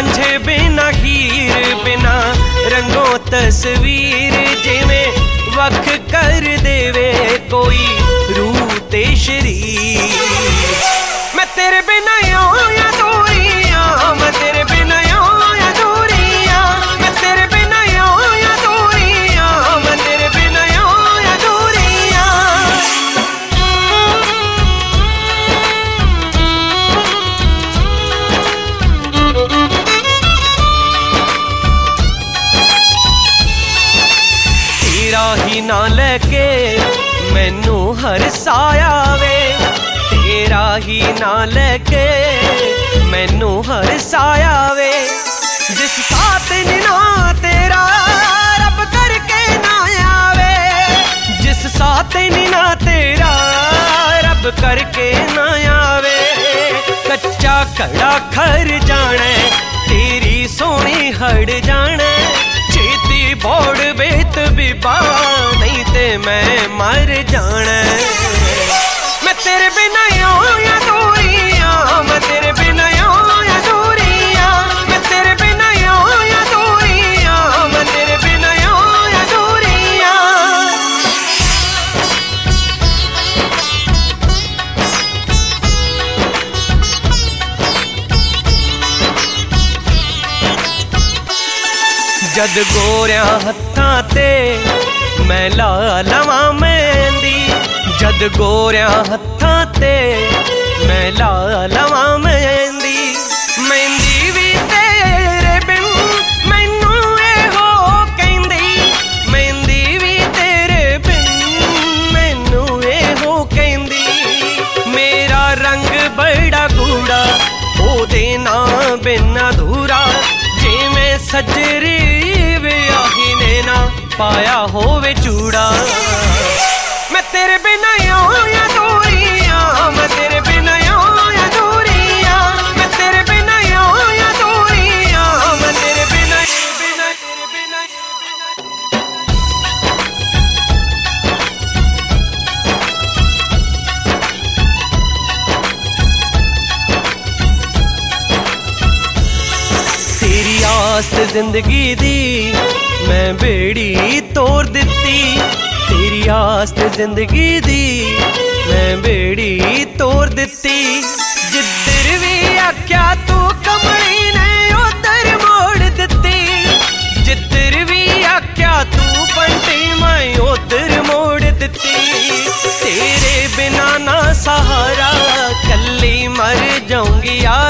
रांझे बिना हीर बिना रंगों तस्वीर जिवें वख कर देवे कोई रूह ते शरीर। मैं तेरे बिना यूं अधूरियां, मैं तेरे बिना यूं अधूरियां, मैं तेरे बिना यूं अधूरियां, मैं तेरे बिना यूं अधूरियां। तेरा ही ना लेके मैनू हर साया वे, तेरा ही ना लेके मैनू हर साया वे। जिस साथ ना तेरा रब करके ना आवे, जिस साथ ना तेरा रब करके ना आवे। कच्चा कड़ा खर जाने तेरी सोनी हड़ जाने, छेती बोड़ बेत बिबा नहीं ते मैं मर जाना। मैं तेरे बिना यूं अधूरियां, मैं तेरे बिना यूं अधूरियां, मैं तेरे बिना यूं अधूरियां, मैं तेरे बिना यूं अधूरियां। जद गोरिया हत्थां ते मैं ला लवां मेहंदी, जद गोरिया हत्थां ते मैं ला लवां मेहंदी। मेहंदी भी तेरे बिन मैनू एहो कहंदी, मेहंदी भी तेरे बिन मैनू एहो कहंदी। मेरा रंग बड़ा गूड़ा ओदे ना बिन अधूरा, जिवें सजरी विआही ने ना पाया होवे चूड़ा। मैं तेरे बिना यूं अधूरियां, मैं तेरे बिना यूं अधूरियां, मैं तेरे बिना यूं अधूरियां, मैं तेरे बिना बिना तेरे बिना। तेरी आस जिंदगी दी मैं बेड़ी तोड़ दिती, तेरी आस जिंदगी दी मैं बेड़ी तोड़ दिती। जिधर भी आख्या तू कमली ने उधर मोड़ दिती, जिधर भी आख्या तू पंटी मैं उधर मोड़ दिती। तेरे बिना ना सहारा कल्ली मर जाऊंगी यार,